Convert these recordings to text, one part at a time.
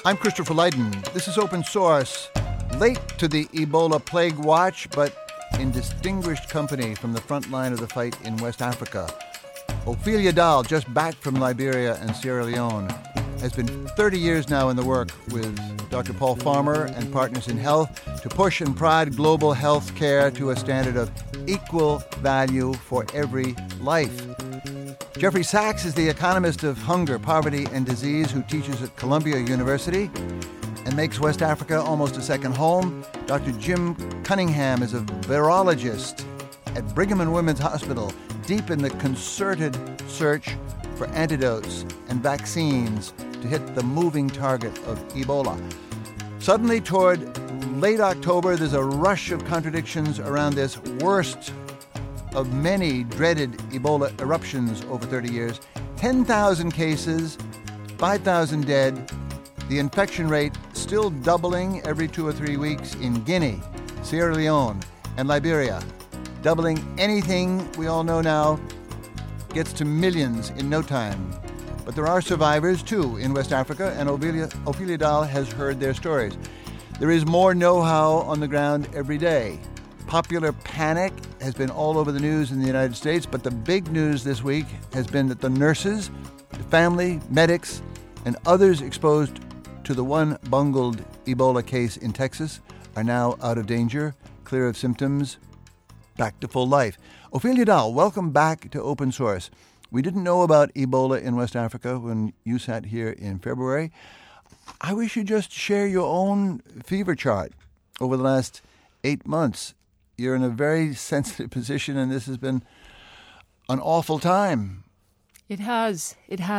I'm Christopher Lydon. This is Open Source. Late to the Ebola plague watch, but in distinguished company from the front line of the fight in West Africa. Ophelia Dahl, just back from Liberia and Sierra Leone, has been 30 years now in the work with Dr. Paul Farmer and Partners in Health to push and prod global health care to a standard of equal value for every life. Jeffrey Sachs is the economist of hunger, poverty, and disease who teaches at Columbia University and makes West Africa almost a second home. Dr. Jim Cunningham is a virologist at Brigham and Women's Hospital, deep in the concerted search for antidotes and vaccines to hit the moving target of Ebola. Suddenly, toward late October, there's a rush of contradictions around this worst of many dreaded Ebola eruptions over 30 years. 10,000 cases, 5,000 dead, the infection rate still doubling every 2 or 3 weeks in Guinea, Sierra Leone, and Liberia. Doubling anything we all know now gets to millions in no time. But there are survivors, too, in West Africa, and Ophelia Dahl has heard their stories. There is more know-how on the ground every day. Popular panic has been all over the news in the United States, but the big news this week has been that the nurses, the family, medics, and others exposed to the one bungled Ebola case in Texas are now out of danger, clear of symptoms, back to full life. Ophelia Dahl, welcome back to Open Source. We didn't know about Ebola in West Africa when you sat here in February. I wish you'd just share your own fever chart over the last 8 months. You're in a very sensitive position, and this has been an awful time. It has.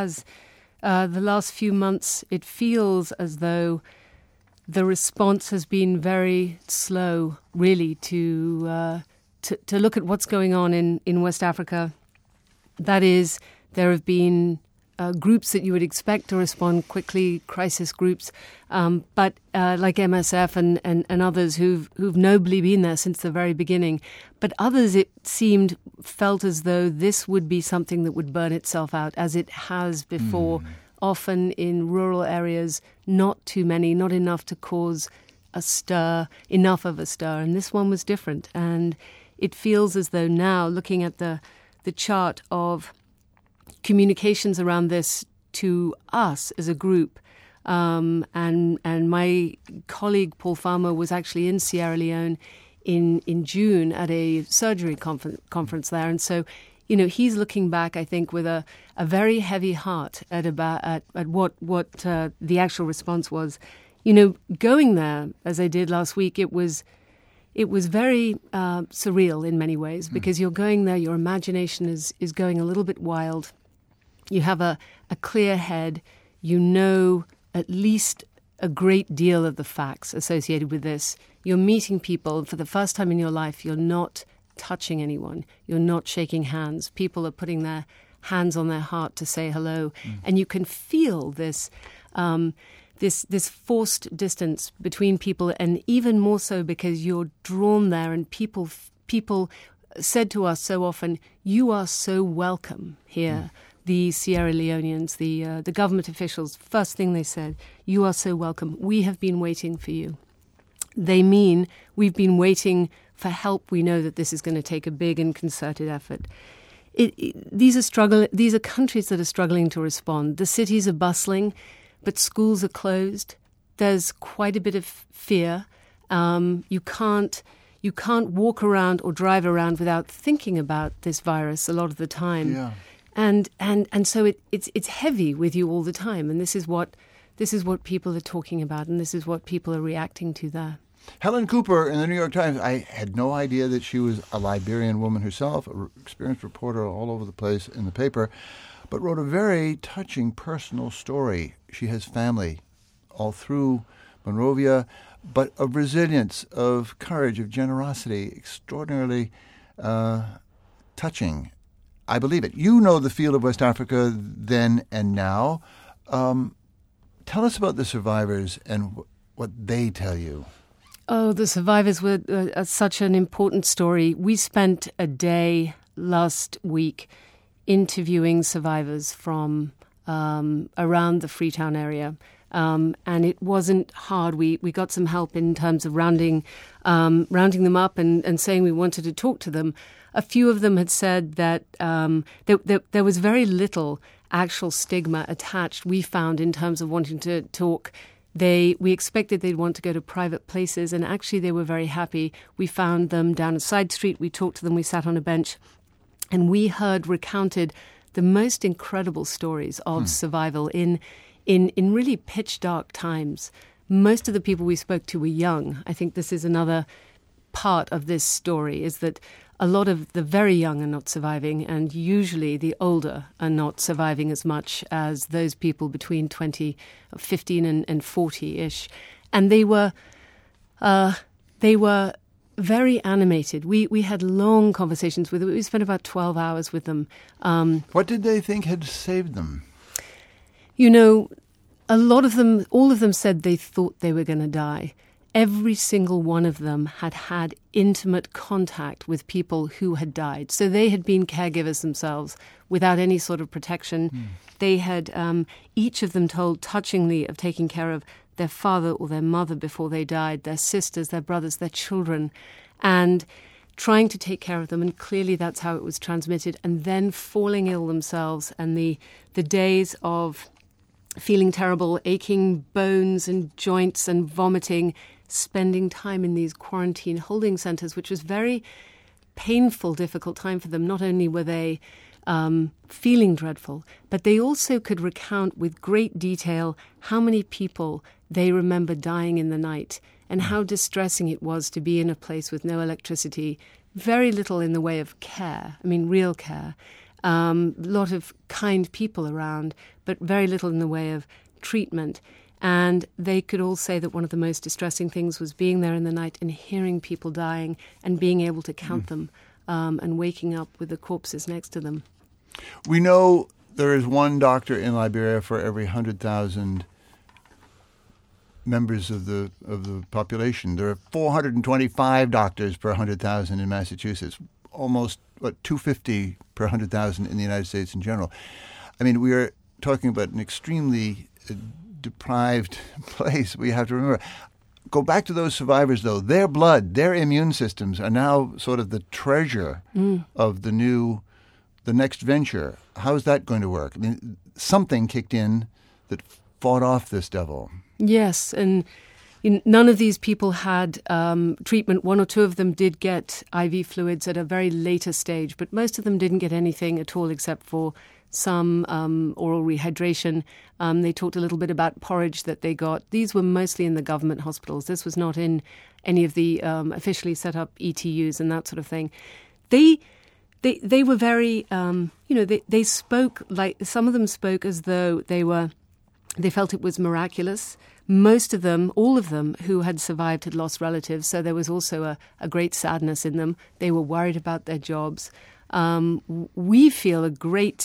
The last few months, it feels as though the response has been very slow, really, to look at what's going on in West Africa. That is, there have been groups that you would expect to respond quickly, crisis groups, but like MSF and others who've nobly been there since the very beginning. But others, it felt as though this would be something that would burn itself out, as it has before, often in rural areas, not too many, not enough to cause enough of a stir. And this one was different. And it feels as though now, looking at the chart of communications around this to us as a group, and my colleague Paul Farmer was actually in Sierra Leone in June at a surgery conference there, and so he's looking back, I think, with a very heavy heart at what the actual response was. Going there as I did last week, it was very surreal in many ways, because you're going there, your imagination is going a little bit wild. You have a clear head. You know at least a great deal of the facts associated with this. You're meeting people for the first time in your life. You're not touching anyone. You're not shaking hands. People are putting their hands on their heart to say hello. And you can feel this this forced distance between people, and even more so because you're drawn there, and people said to us so often, "You are so welcome here." The Sierra Leoneans, the government officials, first thing they said, "You are so welcome. We have been waiting for you." They mean we've been waiting for help. We know that this is going to take a big and concerted effort. These are countries that are struggling to respond. The cities are bustling, but schools are closed. There's quite a bit of fear. You can't walk around or drive around without thinking about this virus a lot of the time. Yeah. And so it's heavy with you all the time. And this is what people are talking about, and this is what people are reacting to there. Helen Cooper in the New York Times, I had no idea that she was a Liberian woman herself, an experienced reporter all over the place in the paper, but wrote a very touching personal story. She has family all through Monrovia, but of resilience, of courage, of generosity, extraordinarily touching. I believe it. You know the field of West Africa then and now. Tell us about the survivors and what they tell you. Oh, the survivors were such an important story. We spent a day last week interviewing survivors from around the Freetown area. And it wasn't hard. We got some help in terms of rounding them up and saying we wanted to talk to them. A few of them had said that there was very little actual stigma attached, we found, in terms of wanting to talk. We expected they'd want to go to private places, and actually they were very happy. We found them down a side street. We talked to them. We sat on a bench, and we heard recounted the most incredible stories of survival in really pitch dark times. Most of the people we spoke to were young. I think this is another part of this story, is that a lot of the very young are not surviving, and usually the older are not surviving as much as those people between 15 and 40-ish. And they were very animated. We had long conversations with them. We spent about 12 hours with them. What did they think had saved them? You know, a lot of them, all of them said they thought they were going to die. Every single one of them had had intimate contact with people who had died. So they had been caregivers themselves without any sort of protection. They had, each of them told touchingly of taking care of their father or their mother before they died, their sisters, their brothers, their children, and trying to take care of them. And clearly that's how it was transmitted. And then falling ill themselves, and the days of feeling terrible, aching bones and joints and vomiting, spending time in these quarantine holding centres, which was very painful, difficult time for them. Not only were they feeling dreadful, but they also could recount with great detail how many people they remember dying in the night and how distressing it was to be in a place with no electricity, very little in the way of care, I mean real care, a lot of kind people around, but very little in the way of treatment. And they could all say that one of the most distressing things was being there in the night and hearing people dying and being able to count them and waking up with the corpses next to them. We know there is one doctor in Liberia for every 100,000 members of the population. There are 425 doctors per 100,000 in Massachusetts, almost 250 per 100,000 in the United States in general. I mean, we are talking about an extremely deprived place. We have to remember. Go back to those survivors, though. Their blood, their immune systems are now sort of the treasure of the next venture. How is that going to work? I mean, something kicked in that fought off this devil. Yes, and none of these people had treatment. One or two of them did get IV fluids at a very later stage, but most of them didn't get anything at all except for some oral rehydration. They talked a little bit about porridge that they got. These were mostly in the government hospitals. This was not in any of the officially set up ETUs and that sort of thing. They were very, they spoke like, some of them spoke as though they felt it was miraculous. Most of them, all of them who had survived had lost relatives, so there was also a great sadness in them. They were worried about their jobs. We feel a great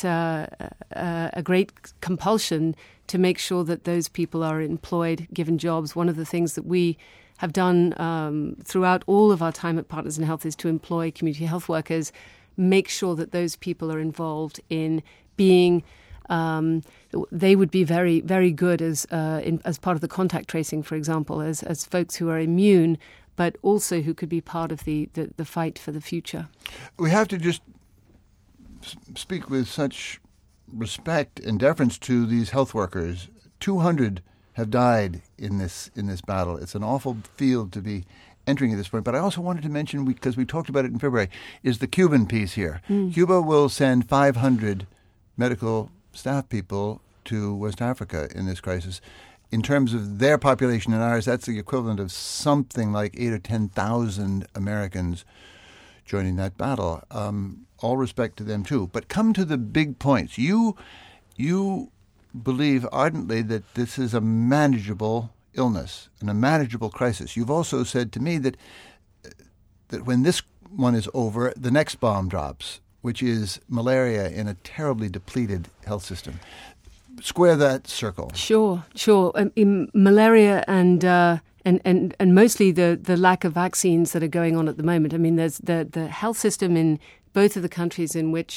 compulsion to make sure that those people are employed, given jobs. One of the things that we have done throughout all of our time at Partners in Health is to employ community health workers, make sure that those people are involved in being. They would be very, very good as part of the contact tracing, for example, as folks who are immune, but also who could be part of the fight for the future. We have to just speak with such respect and deference to these health workers. 200 have died in this battle. It's an awful field to be entering at this point. But I also wanted to mention, because we talked about it in February, is the Cuban piece here. Cuba will send 500 medical staff people to West Africa in this crisis. In terms of their population and ours, that's the equivalent of something like 8,000 or 10,000 Americans joining that battle. All respect to them, too. But come to the big points. You believe ardently that this is a manageable illness and a manageable crisis. You've also said to me that when this one is over, the next bomb drops, which is malaria in a terribly depleted health system. Square that circle. Sure. In malaria and mostly the lack of vaccines that are going on at the moment. I mean, there's the health system in both of the countries in which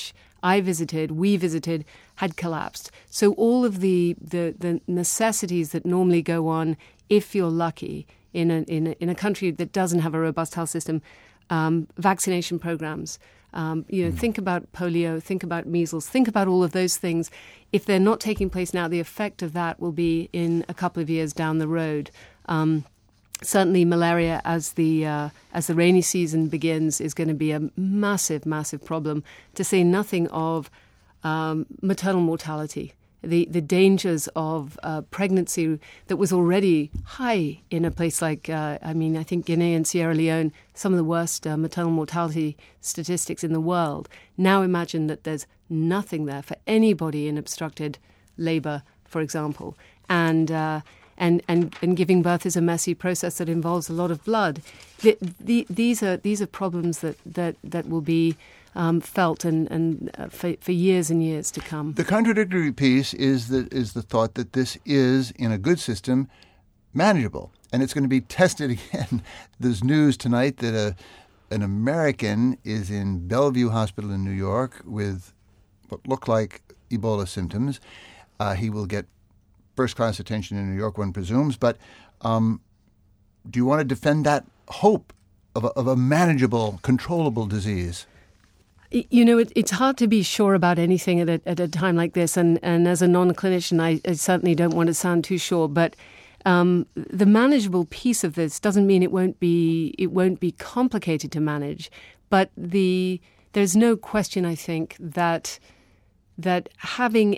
we visited, had collapsed. So all of the necessities that normally go on, if you're lucky, in a country that doesn't have a robust health system, vaccination programs. Think about polio, think about measles, think about all of those things. If they're not taking place now, the effect of that will be in a couple of years down the road. Certainly, malaria as the rainy season begins is going to be a massive, massive problem. To say nothing of maternal mortality. The dangers of pregnancy that was already high in a place like, I think Guinea and Sierra Leone, some of the worst maternal mortality statistics in the world. Now imagine that there's nothing there for anybody in obstructed labor, for example. And giving birth is a messy process that involves a lot of blood. These are problems that will be felt and for years and years to come. The contradictory piece is the thought that this is, in a good system, manageable, and it's going to be tested again. There's news tonight that an American is in Bellevue Hospital in New York with what look like Ebola symptoms. He will get first-class attention in New York, one presumes. But do you want to defend that hope of a manageable, controllable disease? It's hard to be sure about anything at a time like this, and as a non-clinician, I certainly don't want to sound too sure. But the manageable piece of this doesn't mean it won't be complicated to manage. But there's no question, I think, that having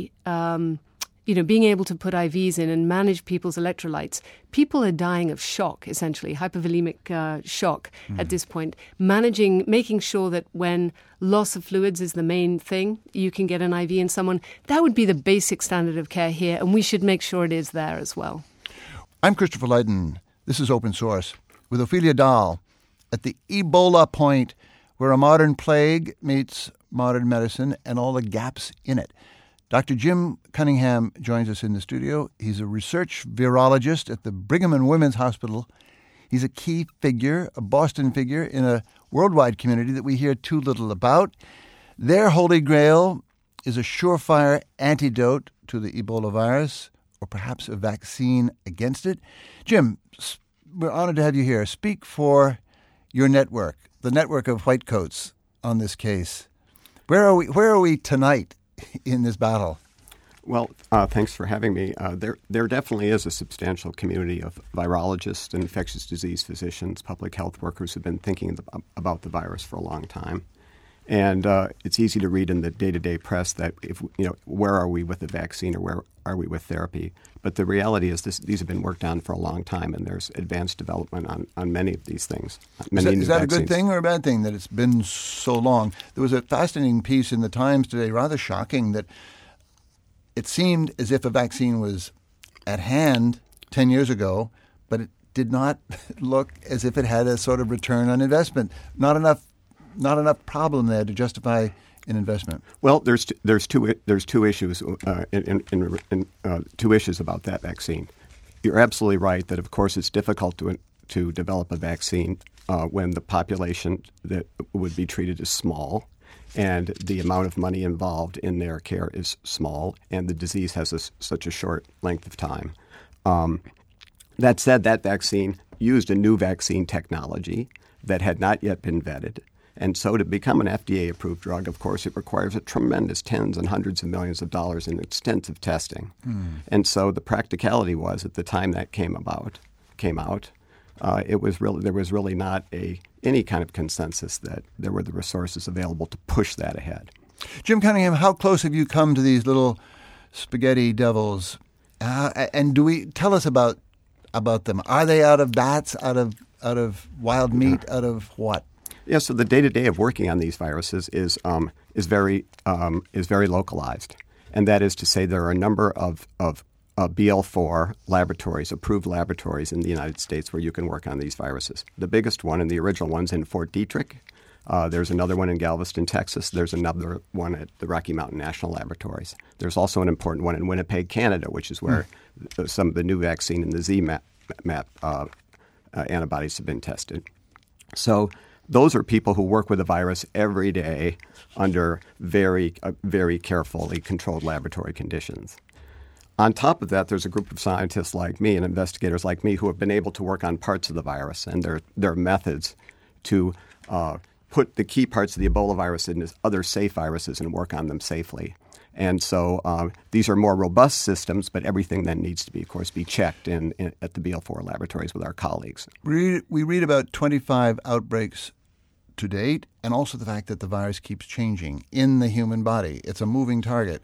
being able to put IVs in and manage people's electrolytes. People are dying of shock, essentially, hypovolemic shock at this point. Making sure that when loss of fluids is the main thing, you can get an IV in someone. That would be the basic standard of care here, and we should make sure it is there as well. I'm Christopher Lydon. This is Open Source with Ophelia Dahl at the Ebola point, where a modern plague meets modern medicine and all the gaps in it. Dr. Jim Cunningham joins us in the studio. He's a research virologist at the Brigham and Women's Hospital. He's a key figure, a Boston figure in a worldwide community that we hear too little about. Their holy grail is a surefire antidote to the Ebola virus, or perhaps a vaccine against it. Jim, we're honored to have you here. Speak for your network, the network of whitecoats on this case. Where are we tonight in this battle? Well, thanks for having me. There definitely is a substantial community of virologists and infectious disease physicians, public health workers who've been thinking about the virus for a long time. And it's easy to read in the day-to-day press that where are we with the vaccine or where are we with therapy? But the reality is these have been worked on for a long time, and there's advanced development on many of these things. Is that a good thing or a bad thing that it's been so long? There was a fascinating piece in the Times today, rather shocking, that it seemed as if a vaccine was at hand 10 years ago, but it did not look as if it had a sort of return on investment. Not enough problem there to justify an investment. Well, there's two issues two issues about that vaccine. You're absolutely right that of course it's difficult to develop a vaccine when the population that would be treated is small, and the amount of money involved in their care is small, and the disease has such a short length of time. That said, that vaccine used a new vaccine technology that had not yet been vetted. And so to become an FDA-approved drug, of course, it requires a tremendous tens and hundreds of millions of dollars in extensive testing. And so the practicality was, at the time that came out, there was really not any kind of consensus that there were the resources available to push that ahead. Jim Cunningham, how close have you come to these little spaghetti devils? And tell us about them? Are they out of bats, out of wild meat, out of what? Yeah, so the day-to-day of working on these viruses is very localized, and that is to say there are a number of BL4 laboratories, approved laboratories in the United States where you can work on these viruses. The biggest one and the original one's in Fort Detrick. There's another one in Galveston, Texas. There's another one at the Rocky Mountain National Laboratories. There's also an important one in Winnipeg, Canada, which is where some of the new vaccine and the ZMapp antibodies have been tested. So those are people who work with the virus every day under very carefully controlled laboratory conditions. On top of that, there's a group of scientists like me and investigators like me who have been able to work on parts of the virus and their methods to put the key parts of the Ebola virus into other safe viruses and work on them safely. And so these are more robust systems, but everything then needs to be, of course, be checked at the BL4 laboratories with our colleagues. We read about 25 outbreaks to date, and also the fact that the virus keeps changing in the human body. It's a moving target.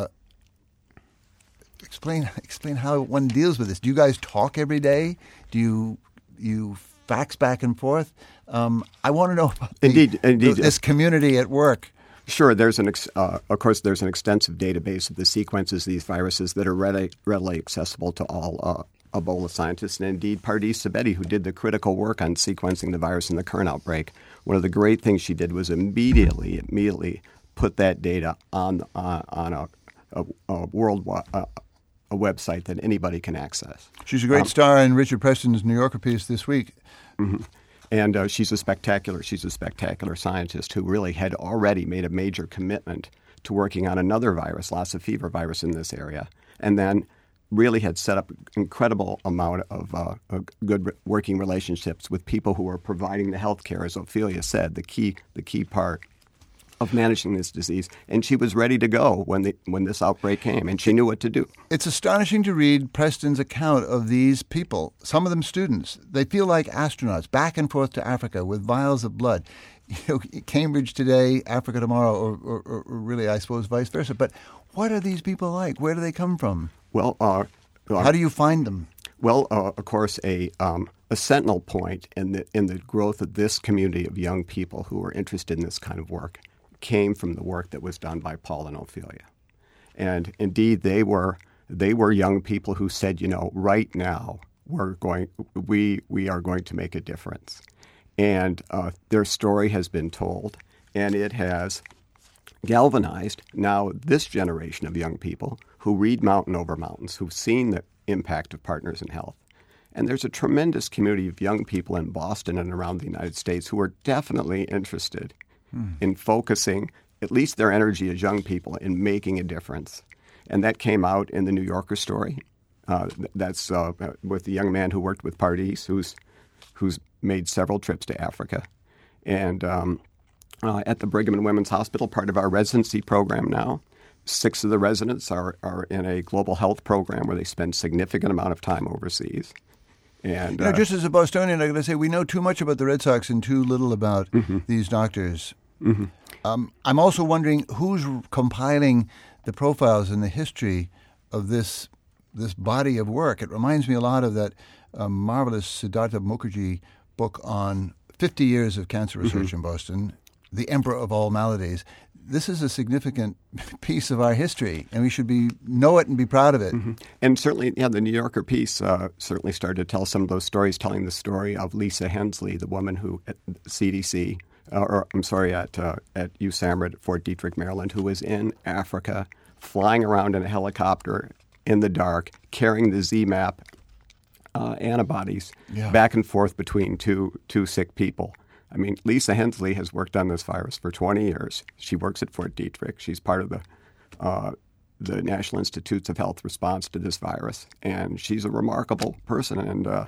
Explain how one deals with this. Do you guys talk every day? Do you fax back and forth? I want to know about this community at work. Sure. There's of course, there's an extensive database of the sequences of these viruses that are readily accessible to all Ebola scientists. And indeed, Pardis Sabeti, who did the critical work on sequencing the virus in the current outbreak, one of the great things she did was immediately put that data on a worldwide a website that anybody can access. She's a great star in Richard Preston's New Yorker piece this week. Mm-hmm. And she's a spectacular scientist who really had already made a major commitment to working on another virus, Lassa fever virus, in this area, and then really had set up an incredible amount of good working relationships with people who were providing the health care, as Ophelia said, the key part of managing this disease. And she was ready to go when this outbreak came, and she knew what to do. It's astonishing to read Preston's account of these people, some of them students. They feel like astronauts, back and forth to Africa with vials of blood. Cambridge today, Africa tomorrow, or really, I suppose, vice versa. But what are these people like? Where do they come from? Well, how do you find them? Well, of course, a sentinel point in the growth of this community of young people who are interested in this kind of work came from the work that was done by Paul and Ophelia. And indeed, they were young people who said, right now we are going to make a difference. And their story has been told, and it has galvanized now this generation of young people who read Mountain Over Mountains, who've seen the impact of Partners in Health. And there's a tremendous community of young people in Boston and around the United States who are definitely interested in focusing at least their energy as young people in making a difference. And that came out in the New Yorker story. That's with the young man who worked with Pardis, who's made several trips to Africa. And at the Brigham and Women's Hospital, part of our residency program now, 6 of the residents are in a global health program where they spend significant amount of time overseas. And just as a Bostonian, I got to say, we know too much about the Red Sox and too little about these doctors. Mm-hmm. I'm also wondering who's compiling the profiles and the history of this body of work. It reminds me a lot of that marvelous Siddhartha Mukherjee book on 50 years of cancer research in Boston, The Emperor of All Maladies. This is a significant piece of our history, and we should know it and be proud of it. Mm-hmm. And certainly, the New Yorker piece certainly started to tell some of those stories, telling the story of Lisa Hensley, the woman who at CDC, at USAMRIID at Fort Detrick, Maryland, who was in Africa, flying around in a helicopter in the dark, carrying the ZMapp antibodies back and forth between two sick people. I mean, Lisa Hensley has worked on this virus for 20 years. She works at Fort Detrick. She's part of the National Institutes of Health response to this virus, and she's a remarkable person. And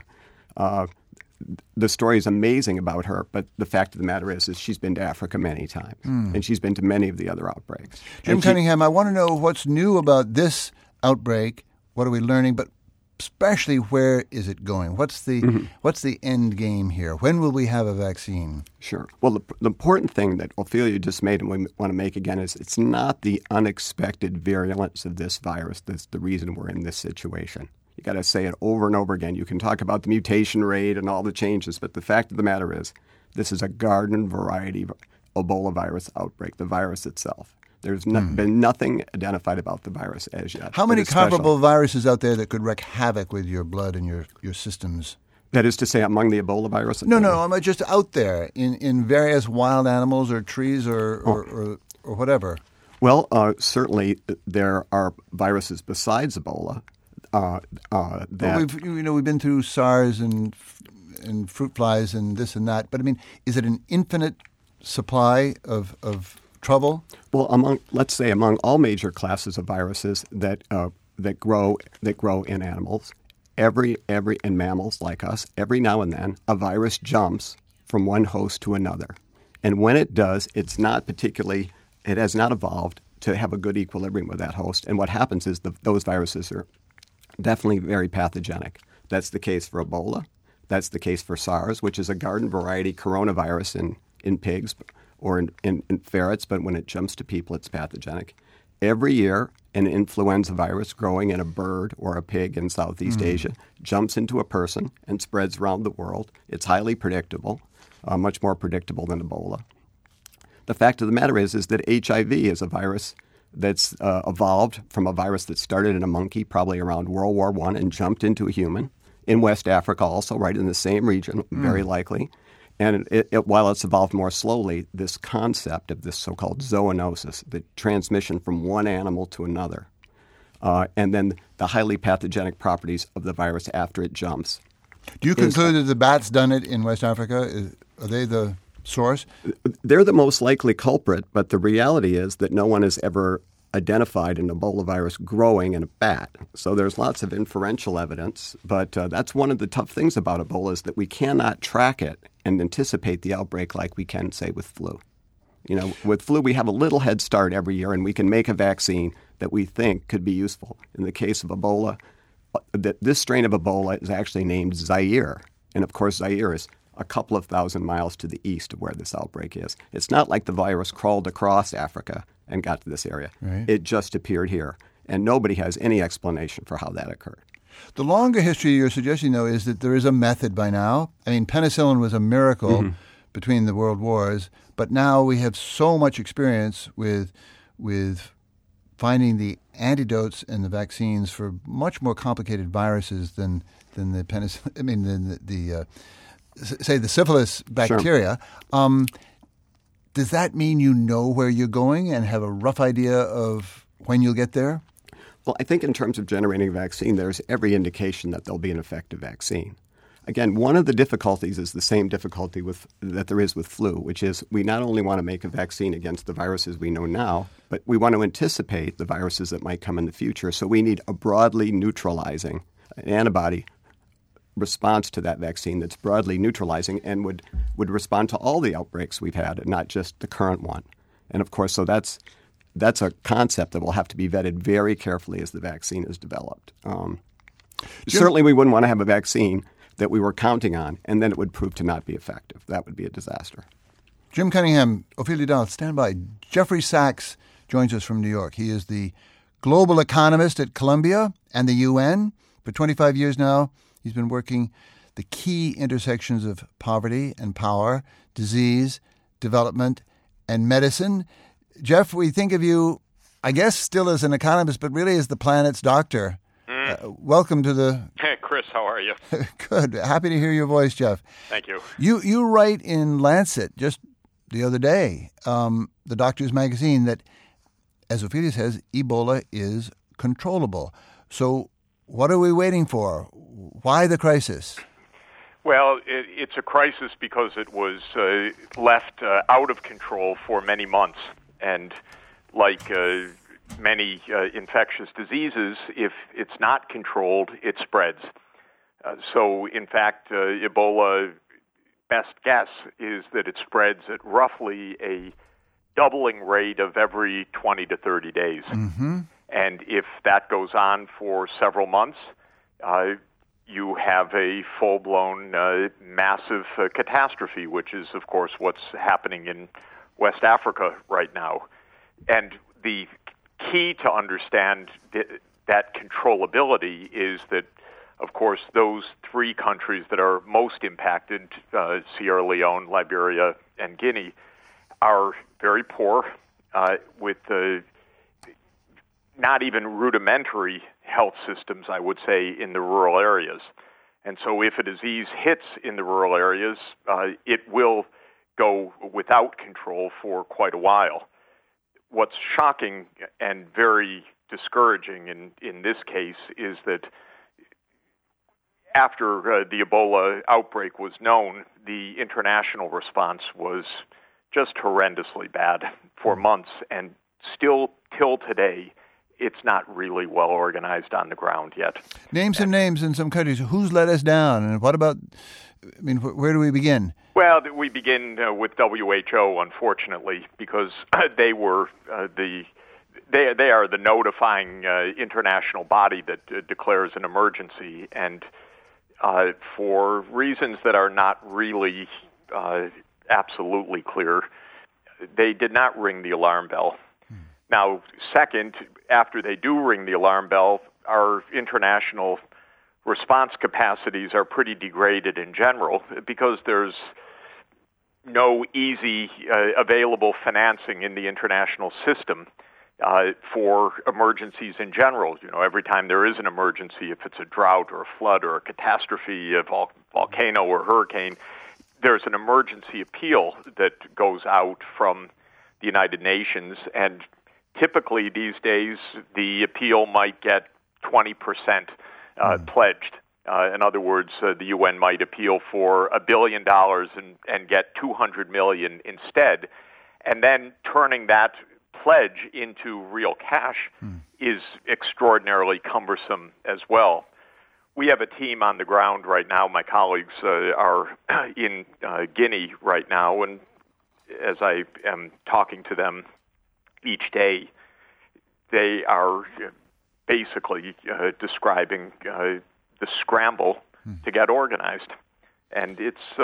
the story is amazing about her, but the fact of the matter is she's been to Africa many times, and she's been to many of the other outbreaks. Jim Cunningham, I want to know what's new about this outbreak. What are we learning? But especially, where is it going? What's the end game here? When will we have a vaccine? Sure. Well, the important thing that Ophelia just made and we want to make again is it's not the unexpected virulence of this virus that's the reason we're in this situation. You got to say it over and over again. You can talk about the mutation rate and all the changes, but the fact of the matter is this is a garden variety Ebola virus outbreak, the virus itself. There's been nothing identified about the virus as yet. How many comparable viruses out there that could wreak havoc with your blood and your systems? That is to say, among the Ebola virus? No, I'm just out there in various wild animals or trees or whatever. Well, certainly there are viruses besides Ebola. We've been through SARS and fruit flies and this and that. But I mean, is it an infinite supply of trouble? Well, among all major classes of viruses that grow in animals, in mammals like us, every now and then a virus jumps from one host to another, and when it does, it has not evolved to have a good equilibrium with that host. And what happens is those viruses are definitely very pathogenic. That's the case for Ebola. That's the case for SARS, which is a garden variety coronavirus in pigs or in ferrets, but when it jumps to people, it's pathogenic. Every year, an influenza virus growing in a bird or a pig in Southeast Asia jumps into a person and spreads around the world. It's highly predictable, much more predictable than Ebola. The fact of the matter is that HIV is a virus that's evolved from a virus that started in a monkey probably around World War I and jumped into a human in West Africa also, right in the same region, very likely. And while it's evolved more slowly, this concept of this so-called zoonosis, the transmission from one animal to another, and then the highly pathogenic properties of the virus after it jumps. Do you conclude that the bats done it in West Africa? Are they the source? They're the most likely culprit, but the reality is that no one has ever identified an Ebola virus growing in a bat. So there's lots of inferential evidence, but that's one of the tough things about Ebola is that we cannot track it and anticipate the outbreak like we can, say, with flu. You know, with flu, we have a little head start every year, and we can make a vaccine that we think could be useful. In the case of Ebola, this strain of Ebola is actually named Zaire. And, of course, Zaire is a couple of thousand miles to the east of where this outbreak is. It's not like the virus crawled across Africa and got to this area. Right. It just appeared here, and nobody has any explanation for how that occurred. The longer history you're suggesting, though, is that there is a method by now. I mean, penicillin was a miracle between the world wars, but now we have so much experience with finding the antidotes and the vaccines for much more complicated viruses than the penicillin. I mean, than the say the syphilis bacteria. Sure. Does that mean you know where you're going and have a rough idea of when you'll get there? Well, I think in terms of generating a vaccine, there's every indication that there'll be an effective vaccine. Again, one of the difficulties is the same difficulty that there is with flu, which is we not only want to make a vaccine against the viruses we know now, but we want to anticipate the viruses that might come in the future. So we need a broadly neutralizing antibody response to that vaccine that's broadly neutralizing and would respond to all the outbreaks we've had, and not just the current one. And of course, so that's a concept that will have to be vetted very carefully as the vaccine is developed. Certainly, we wouldn't want to have a vaccine that we were counting on, and then it would prove to not be effective. That would be a disaster. Jim Cunningham, Ophelia Dahl, stand by. Jeffrey Sachs joins us from New York. He is the global economist at Columbia and the UN. For 25 years now, he's been working the key intersections of poverty and power, disease, development, and medicine. Jeff, we think of you, I guess, still as an economist, but really as the planet's doctor. Welcome to the... Hey, Chris, how are you? Good. Happy to hear your voice, Jeff. Thank you. You write in Lancet just the other day, the Doctor's Magazine, that, as Ophelia says, Ebola is controllable. So what are we waiting for? Why the crisis? Well, it's a crisis because it was left out of control for many months. And like many infectious diseases, if it's not controlled, it spreads. So, in fact, Ebola, best guess is that it spreads at roughly a doubling rate of every 20 to 30 days. Mm-hmm. And if that goes on for several months, you have a full-blown massive catastrophe, which is, of course, what's happening in West Africa right now. And the key to understand that controllability is that, of course, those three countries that are most impacted, Sierra Leone, Liberia, and Guinea, are very poor with not even rudimentary health systems, I would say, in the rural areas. And so if a disease hits in the rural areas, it will go without control for quite a while. What's shocking and very discouraging in this case is that after the Ebola outbreak was known, the international response was just horrendously bad for months, and still till today, it's not really well organized on the ground yet. Name some names in some countries. Who's let us down, and what about? I mean, where do we begin? Well, we begin with WHO, unfortunately, because they were they are the notifying international body that declares an emergency, and for reasons that are not really absolutely clear, they did not ring the alarm bell. Now, second, after they do ring the alarm bell, our international response capacities are pretty degraded in general because there's no easy available financing in the international system for emergencies in general. You know, every time there is an emergency, if it's a drought or a flood or a catastrophe, a volcano or hurricane, there's an emergency appeal that goes out from the United Nations, and typically these days the appeal might get 20% pledged. In other words, the UN might appeal for $1 billion and get $200 million instead, and then turning that pledge into real cash is extraordinarily cumbersome as well. We have a team on the ground right now. My colleagues are in Guinea right now, and as I am talking to them each day, they are basically describing the scramble to get organized. And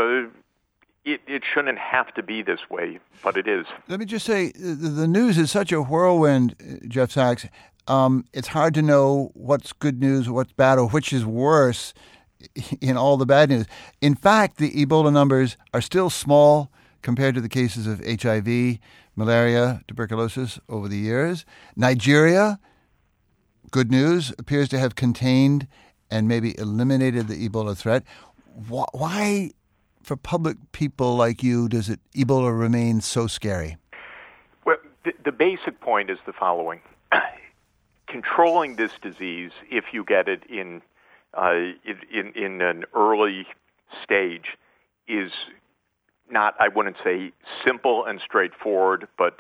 it shouldn't have to be this way, but it is. Let me just say, the news is such a whirlwind, Jeff Sachs. It's hard to know what's good news, what's bad, or which is worse in all the bad news. In fact, the Ebola numbers are still small compared to the cases of HIV, malaria, tuberculosis over the years. Nigeria, good news, appears to have contained and maybe eliminated the Ebola threat. Why, for public people like you, does Ebola remain so scary? Well, the basic point is the following. Controlling this disease, if you get it in an early stage, is not, I wouldn't say simple and straightforward, but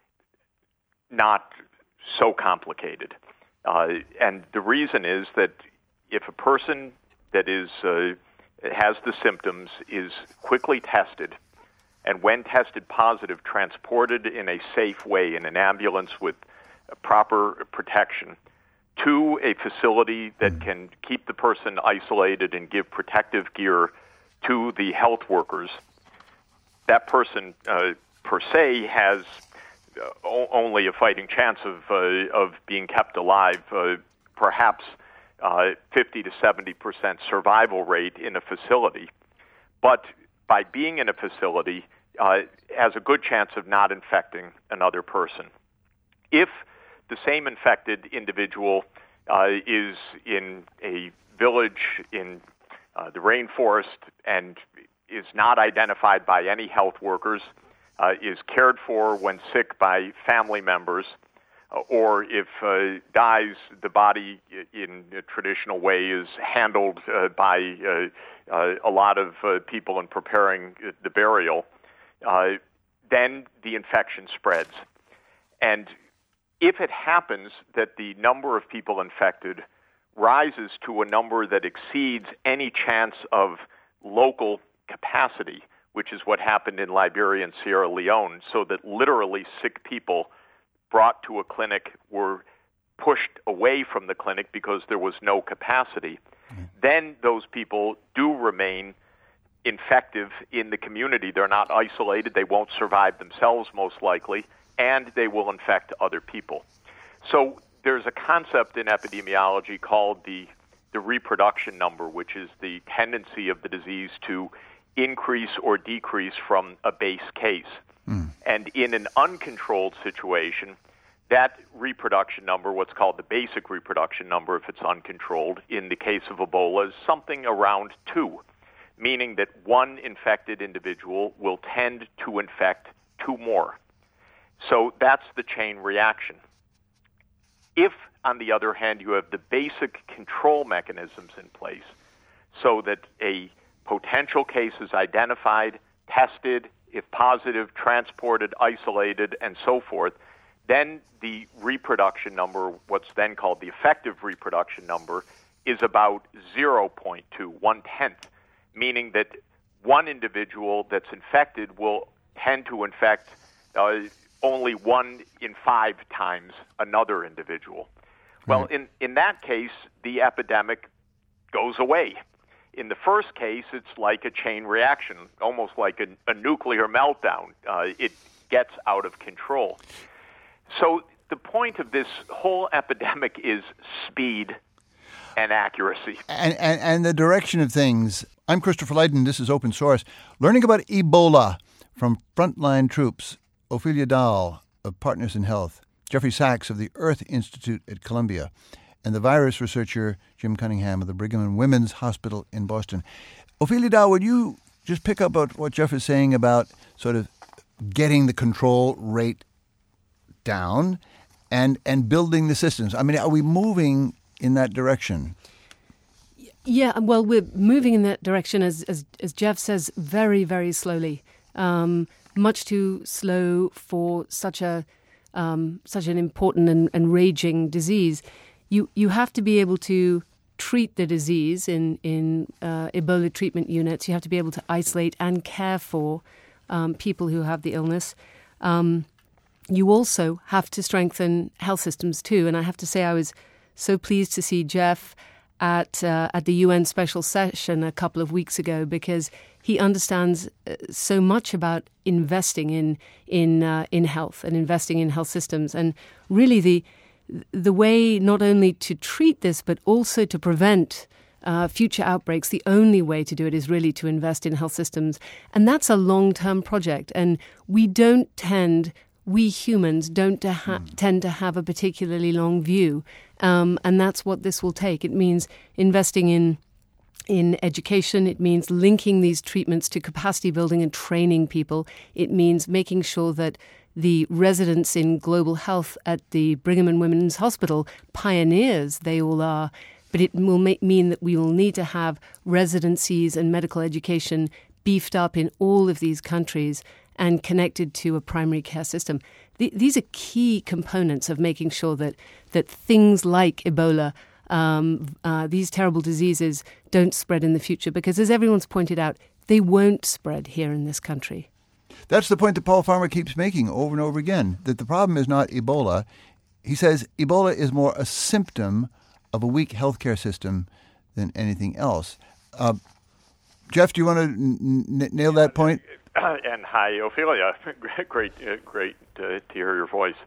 not so complicated. And the reason is that if a person that is has the symptoms is quickly tested, and when tested positive, transported in a safe way in an ambulance with proper protection to a facility that can keep the person isolated and give protective gear to the health workers, that person per se has only a fighting chance of being kept alive, perhaps 50 to 70% survival rate in a facility. But by being in a facility, has a good chance of not infecting another person. If the same infected individual is in a village in the rainforest and is not identified by any health workers, is cared for when sick by family members, or if dies, the body in a traditional way is handled by a lot of people in preparing the burial, then the infection spreads. And if it happens that the number of people infected rises to a number that exceeds any chance of local capacity, which is what happened in Liberia and Sierra Leone, so that literally sick people brought to a clinic were pushed away from the clinic because there was no capacity, then those people do remain infective in the community. They're not isolated. They won't survive themselves, most likely, and they will infect other people. So there's a concept in epidemiology called the reproduction number, which is the tendency of the disease to increase or decrease from a base case. And in an uncontrolled situation, that reproduction number, what's called the basic reproduction number if it's uncontrolled, in the case of Ebola, is something around 2, meaning that one infected individual will tend to infect 2 more. So that's the chain reaction. If, on the other hand, you have the basic control mechanisms in place so that a potential case is identified, tested, if positive, transported, isolated, and so forth, then the reproduction number, what's then called the effective reproduction number, is about 0.2, 1/10, meaning that one individual that's infected will tend to infect only 1 in 5 times another individual. Well, in that case, the epidemic goes away. In the first case, it's like a chain reaction, almost like a nuclear meltdown. It gets out of control. So the point of this whole epidemic is speed and accuracy. And the direction of things. I'm Christopher Lydon. This is Open Source. Learning about Ebola from frontline troops. Ophelia Dahl of Partners in Health. Jeffrey Sachs of the Earth Institute at Columbia. And the virus researcher Jim Cunningham of the Brigham and Women's Hospital in Boston. Ophelia Dahl, would you just pick up on what Jeff is saying about sort of getting the control rate down and building the systems? I mean, are we moving in that direction? Yeah, well, we're moving in that direction, as Jeff says, very, very slowly. Much too slow for such an important and raging disease. You have to be able to treat the disease in Ebola treatment units. You have to be able to isolate and care for people who have the illness. You also have to strengthen health systems too. And I have to say, I was so pleased to see Jeff at the UN special session a couple of weeks ago, because he understands so much about investing in health and investing in health systems, and really the way not only to treat this but also to prevent future outbreaks. The only way to do it is really to invest in health systems, and that's a long-term project. And we humans don't tend to have a particularly long view, and that's what this will take. It means investing in education. It means linking these treatments to capacity building and training people. It means making sure that the residents in global health at the Brigham and Women's Hospital, pioneers they all are, but it will mean that we will need to have residencies and medical education beefed up in all of these countries and connected to a primary care system. These are key components of making sure that things like Ebola, these terrible diseases, don't spread in the future. Because as everyone's pointed out, they won't spread here in this country. That's the point that Paul Farmer keeps making over and over again, that the problem is not Ebola. He says Ebola is more a symptom of a weak healthcare system than anything else. Jeff, do you want to nail that point? And hi, Ophelia. Great to hear your voice.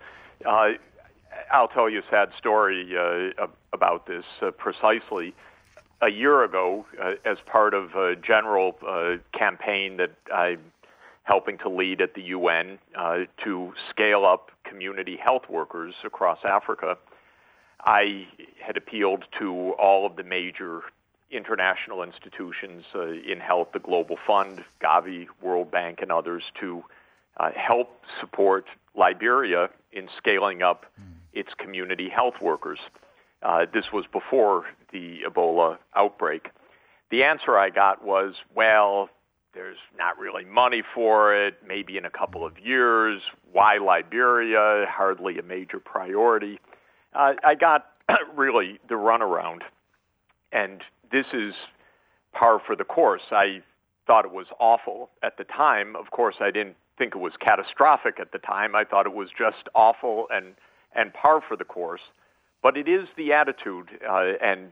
I'll tell you a sad story about this precisely. A year ago, as part of a general campaign that I'm helping to lead at the UN to scale up community health workers across Africa, I had appealed to all of the major international institutions in health, the Global Fund, Gavi, World Bank, and others, to help support Liberia in scaling up its community health workers. This was before the Ebola outbreak. The answer I got was, well, there's not really money for it, maybe in a couple of years. Why Liberia? Hardly a major priority. I got really the runaround, and this is par for the course. I thought it was awful at the time. Of course, I didn't think it was catastrophic at the time. I thought it was just awful and par for the course. But it is the attitude, and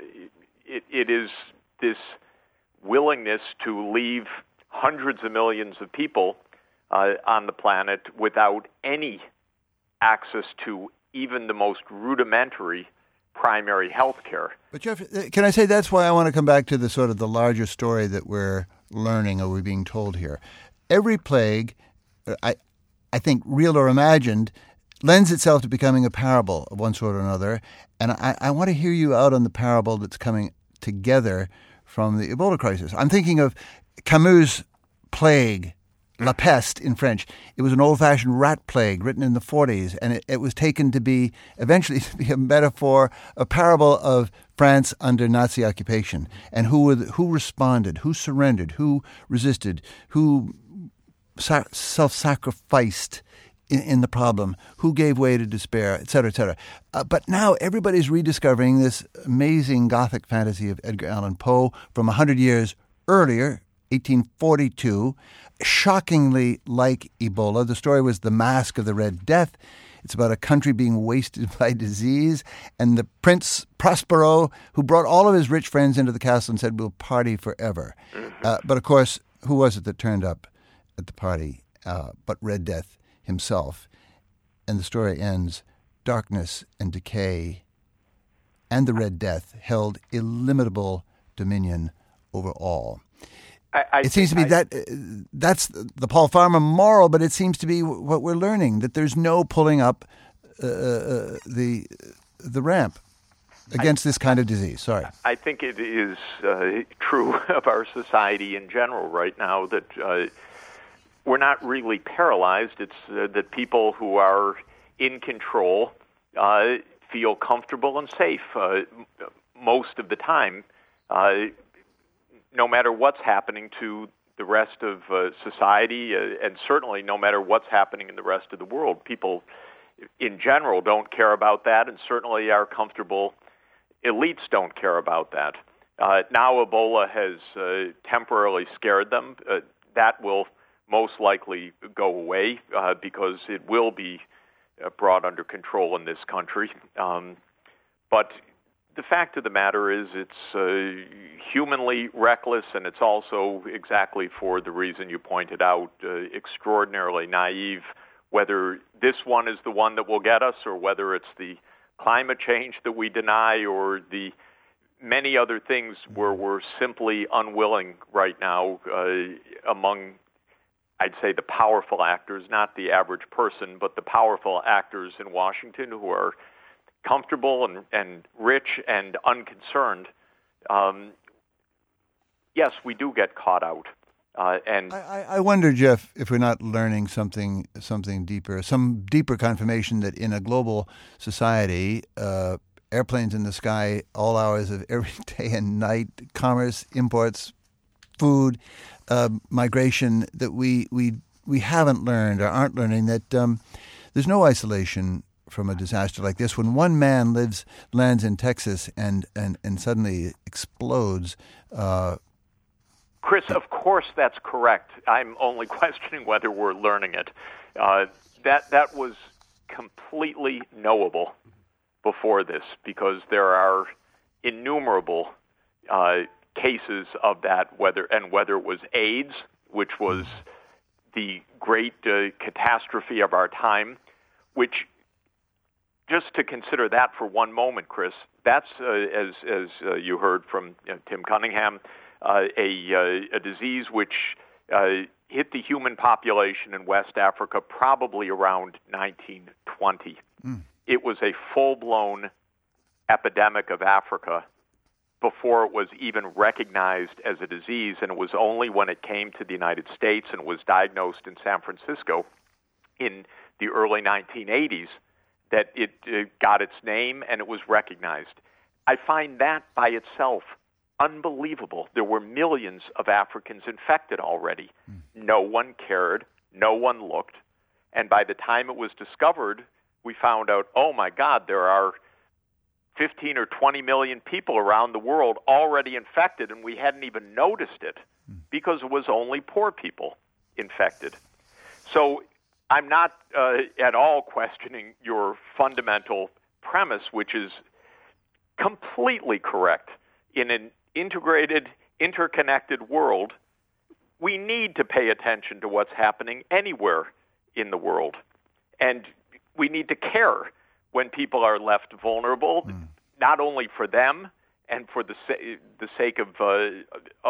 it is this willingness to leave hundreds of millions of people on the planet without any access to even the most rudimentary primary health care. But Jeff, can I say that's why I want to come back to the sort of the larger story that we're learning or we're being told here. Every plague, I think real or imagined, lends itself to becoming a parable of one sort or another. And I want to hear you out on the parable that's coming together from the Ebola crisis. I'm thinking of Camus' Plague, La Peste in French. It was an old-fashioned rat plague written in the 40s, and it was taken to be eventually to be a metaphor, a parable of France under Nazi occupation, and who responded, who surrendered, who resisted, who self-sacrificed in the problem, who gave way to despair, et cetera, et cetera. But now everybody's rediscovering this amazing Gothic fantasy of Edgar Allan Poe from 100 years earlier, 1842, shockingly like Ebola. The story was The Mask of the Red Death. It's about a country being wasted by disease, and the Prince Prospero, who brought all of his rich friends into the castle and said, "We'll party forever." But of course, who was it that turned up at the party but Red Death himself? And the story ends, darkness and decay and the Red Death held illimitable dominion over all. It seems to be that's the Paul Farmer moral, but it seems to be what we're learning, that there's no pulling up the ramp against this kind of disease. Sorry. I think it is true of our society in general right now that we're not really paralyzed. It's that people who are in control feel comfortable and safe most of the time. No matter what's happening to the rest of society, and certainly no matter what's happening in the rest of the world, people in general don't care about that, and certainly our comfortable elites don't care about that. Now Ebola has temporarily scared them. That will most likely go away because it will be brought under control in this country. But the fact of the matter is it's humanly reckless, and it's also, exactly for the reason you pointed out, extraordinarily naive, whether this one is the one that will get us or whether it's the climate change that we deny or the many other things where we're simply unwilling right now among, I'd say, the powerful actors, not the average person, but the powerful actors in Washington who are comfortable and rich and unconcerned. Yes, we do get caught out. And I wonder, Jeff, if we're not learning something deeper, some deeper confirmation that in a global society, airplanes in the sky all hours of every day and night, commerce, imports, food, migration, that we haven't learned or aren't learning that there's no isolation from a disaster like this. When one man lands in Texas and suddenly explodes. Chris, of course that's correct. I'm only questioning whether we're learning it. That was completely knowable before this because there are innumerable cases of that, whether it was AIDS, which was the great catastrophe of our time, which, just to consider that for one moment, Chris, that's, as you heard from Tim Cunningham, a disease which hit the human population in West Africa probably around 1920. It was a full-blown epidemic of Africa before it was even recognized as a disease, and it was only when it came to the United States and was diagnosed in San Francisco in the early 1980s that it got its name and it was recognized. I find that by itself unbelievable. There were millions of Africans infected already. No one cared. No one looked. And by the time it was discovered, we found out, oh my God, there are 15 or 20 million people around the world already infected, and we hadn't even noticed it because it was only poor people infected. So I'm not at all questioning your fundamental premise, which is completely correct. In an integrated, interconnected world, we need to pay attention to what's happening anywhere in the world. And we need to care when people are left vulnerable, not only for them and for the sake of the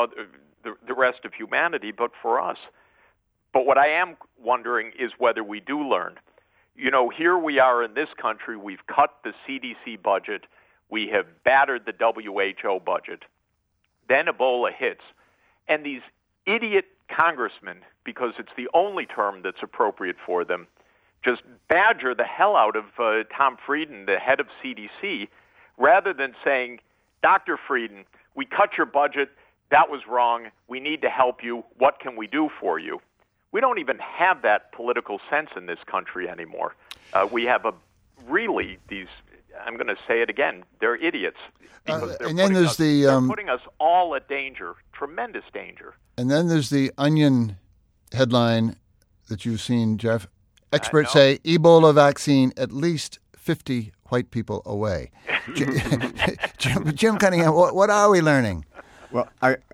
rest of humanity, but for us. But what I am wondering is whether we do learn. You know, here we are in this country, we've cut the CDC budget, we have battered the WHO budget. Then Ebola hits, and these idiot congressmen, because it's the only term that's appropriate for them, just badger the hell out of Tom Frieden, the head of CDC, rather than saying, Dr. Frieden, we cut your budget, that was wrong, we need to help you, what can we do for you? We don't even have that political sense in this country anymore. We have these, I'm going to say it again, they're idiots. And then there's they're putting us all at danger, tremendous danger. And then there's the Onion headline that you've seen, Jeff. Experts say Ebola vaccine at least 50 white people away. Jim Cunningham, what are we learning? Well,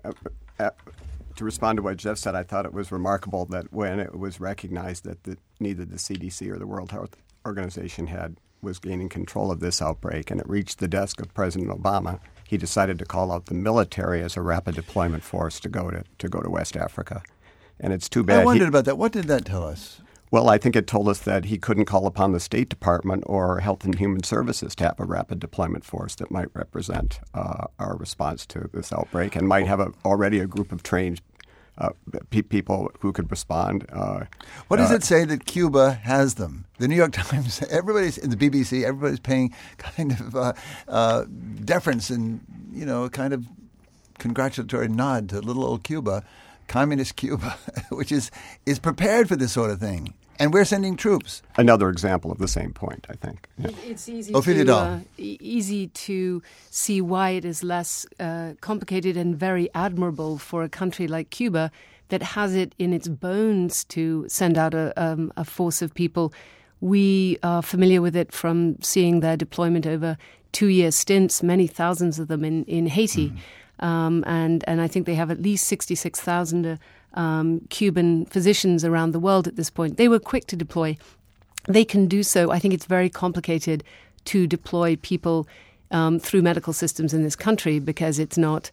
to respond to what Jeff said, I thought it was remarkable that when it was recognized that neither the CDC or the World Health Organization was gaining control of this outbreak, and it reached the desk of President Obama, he decided to call out the military as a rapid deployment force to go to West Africa. And it's too bad. I wondered about that. What did that tell us? Well, I think it told us that he couldn't call upon the State Department or Health and Human Services to have a rapid deployment force that might represent our response to this outbreak and might have already a group of trained people who could respond. What does it say that Cuba has them? The New York Times, everybody's in the BBC, everybody's paying kind of deference and, kind of congratulatory nod to little old Cuba, communist Cuba, which is prepared for this sort of thing. And we're sending troops. Another example of the same point, I think. Yeah. It's easy to see why it is less complicated and very admirable for a country like Cuba that has it in its bones to send out a force of people. We are familiar with it from seeing their deployment over 2-year stints, many thousands of them in Haiti. And I think they have at least 66,000 Cuban physicians around the world at this point. They were quick to deploy. They can do so. I think it's very complicated to deploy people through medical systems in this country because it's not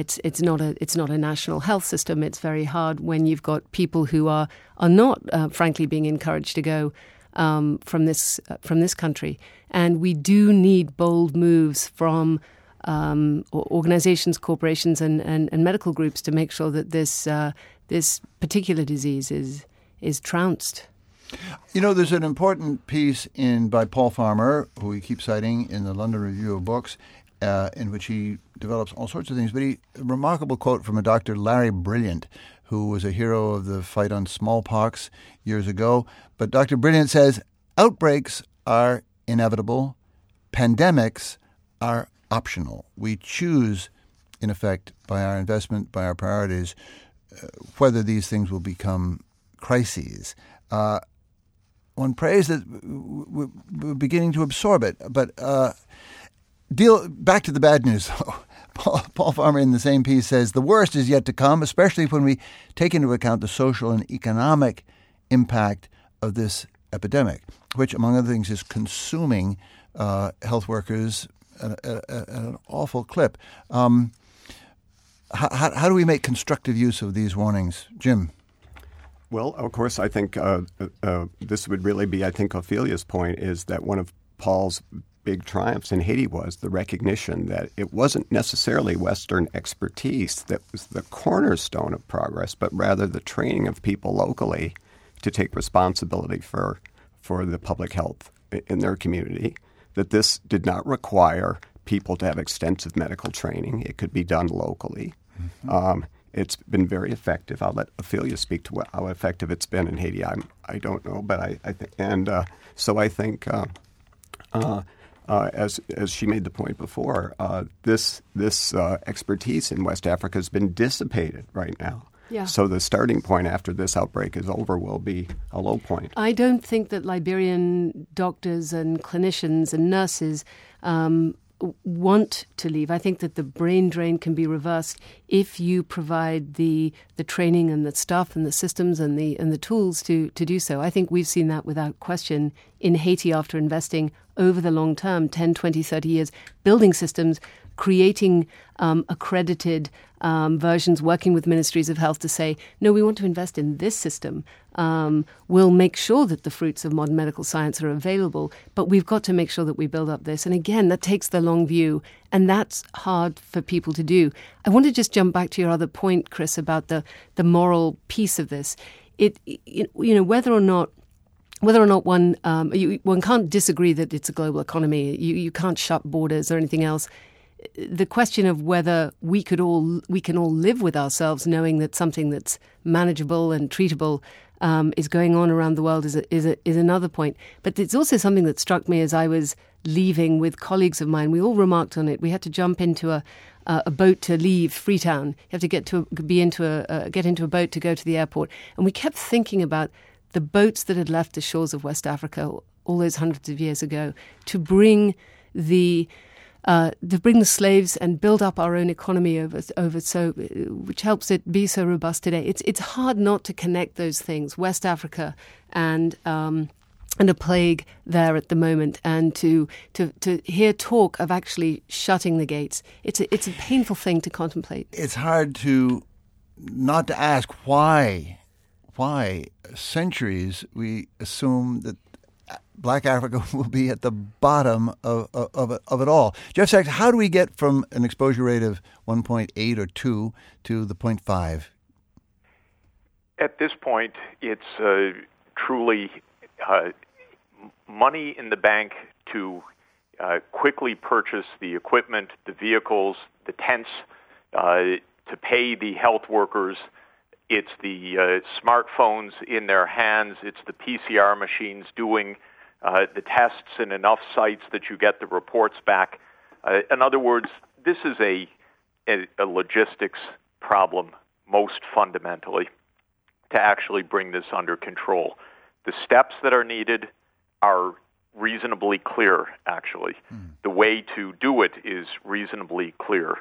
a national health system. It's very hard when you've got people who are not frankly being encouraged to go from this country. And we do need bold moves from organizations, corporations, and medical groups to make sure that this particular disease is trounced. There's an important piece by Paul Farmer, who we keep citing in the London Review of Books, in which he develops all sorts of things. But a remarkable quote from a Dr. Larry Brilliant, who was a hero of the fight on smallpox years ago. But Dr. Brilliant says, outbreaks are inevitable. Pandemics are optional. We choose, in effect, by our investment, by our priorities, whether these things will become crises. One prays that we're beginning to absorb it. But back to the bad news, though. Paul Farmer in the same piece says, the worst is yet to come, especially when we take into account the social and economic impact of this epidemic, which, among other things, is consuming health workers at an awful clip. How do we make constructive use of these warnings? Jim? Well, of course, I think this would really be, I think, Ophelia's point is that one of Paul's big triumphs in Haiti was the recognition that it wasn't necessarily Western expertise that was the cornerstone of progress, but rather the training of people locally to take responsibility for the public health in their community, that this did not require people to have extensive medical training. It could be done locally. Mm-hmm. It's been very effective. I'll let Ophelia speak to how effective it's been in Haiti. I don't know, but I think, and so I think, as she made the point before, this expertise in West Africa has been dissipated right now. Yeah. So the starting point after this outbreak is over will be a low point. I don't think that Liberian doctors and clinicians and nurses want to leave. I think that the brain drain can be reversed if you provide the training and the staff and the systems and the tools to do so. I think we've seen that without question in Haiti after investing over the long term, 10, 20, 30 years, building systems, creating accredited versions, working with ministries of health to say, no, we want to invest in this system. We'll make sure that the fruits of modern medical science are available, but we've got to make sure that we build up this. And again, that takes the long view, and that's hard for people to do. I want to just jump back to your other point, Chris, about the moral piece of this. Whether or not one can't disagree that it's a global economy. You can't shut borders or anything else. The question of whether we can all live with ourselves, knowing that something that's manageable and treatable is going on around the world is another point. But it's also something that struck me as I was leaving with colleagues of mine. We all remarked on it. We had to jump into a boat to leave Freetown. You have to get into a boat to go to the airport. And we kept thinking about the boats that had left the shores of West Africa all those hundreds of years ago to bring the slaves and build up our own economy which helps it be so robust today. It's hard not to connect those things, West Africa and a plague there at the moment, and to hear talk of actually shutting the gates. It's a painful thing to contemplate. It's hard to not to ask why centuries we assume that Black Africa will be at the bottom of it all. Jeff Sachs, how do we get from an exposure rate of 1.8 or 2 to the 0.5? At this point, it's truly money in the bank to quickly purchase the equipment, the vehicles, the tents, to pay the health workers. It's the smartphones in their hands. It's the PCR machines doing the tests in enough sites that you get the reports back. In other words, this is a logistics problem, most fundamentally, to actually bring this under control. The steps that are needed are reasonably clear, actually. The way to do it is reasonably clear.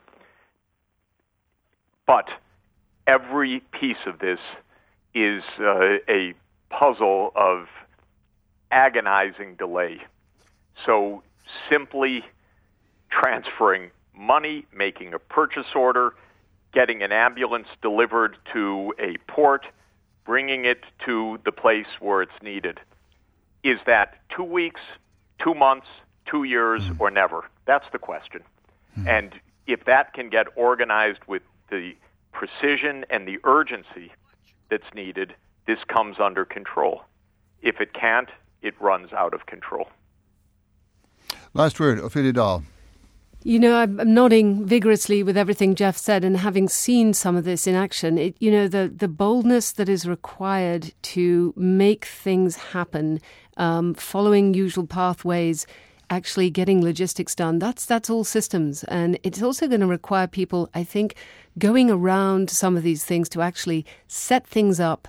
But every piece of this is a puzzle of agonizing delay. So simply transferring money, making a purchase order, getting an ambulance delivered to a port, bringing it to the place where it's needed. Is that 2 weeks, 2 months, 2 years, or never? That's the question. And if that can get organized with the precision and the urgency that's needed, this comes under control. If it can't, it runs out of control. Last word, Ophelia Dahl. You know, I'm nodding vigorously with everything Jeff said, and having seen some of this in action, the boldness that is required to make things happen, following usual pathways, actually getting logistics done, that's all systems. And it's also going to require people, I think, going around some of these things to actually set things up,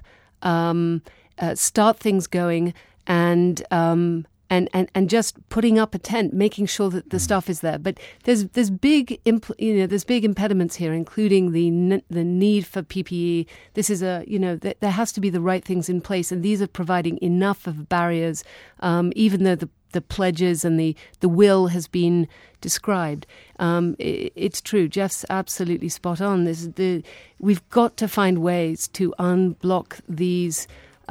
start things going, and just putting up a tent, making sure that the stuff is there. But there's big impediments here, including the need for PPE. This is there has to be the right things in place, and these are providing enough of barriers, even though the pledges and the will has been described. It's true. Jeff's absolutely spot on. We've got to find ways to unblock these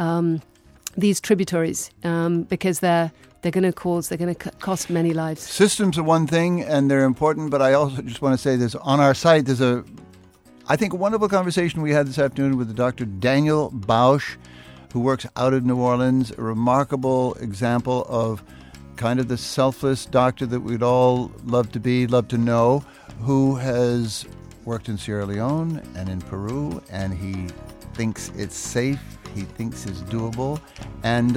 tributaries because they're going to cost many lives. Systems are one thing, and they're important, but I also just want to say this. On our site, there's a wonderful conversation we had this afternoon with Dr. Daniel Bausch, who works out of New Orleans, a remarkable example of kind of the selfless doctor that we'd all love to know, who has worked in Sierra Leone and in Peru, and he thinks it's safe, he thinks it's doable, and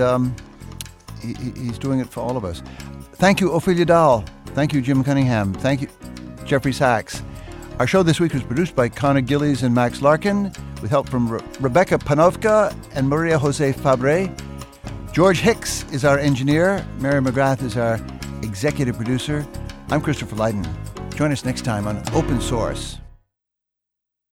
he's doing it for all of us. Thank you, Ophelia Dahl. Thank you, Jim Cunningham. Thank you, Jeffrey Sachs. Our show this week was produced by Connor Gillies and Max Larkin, with help from Rebecca Panovka and Maria Jose Fabre. George Hicks is our engineer. Mary McGrath is our executive producer. I'm Christopher Lydon. Join us next time on Open Source.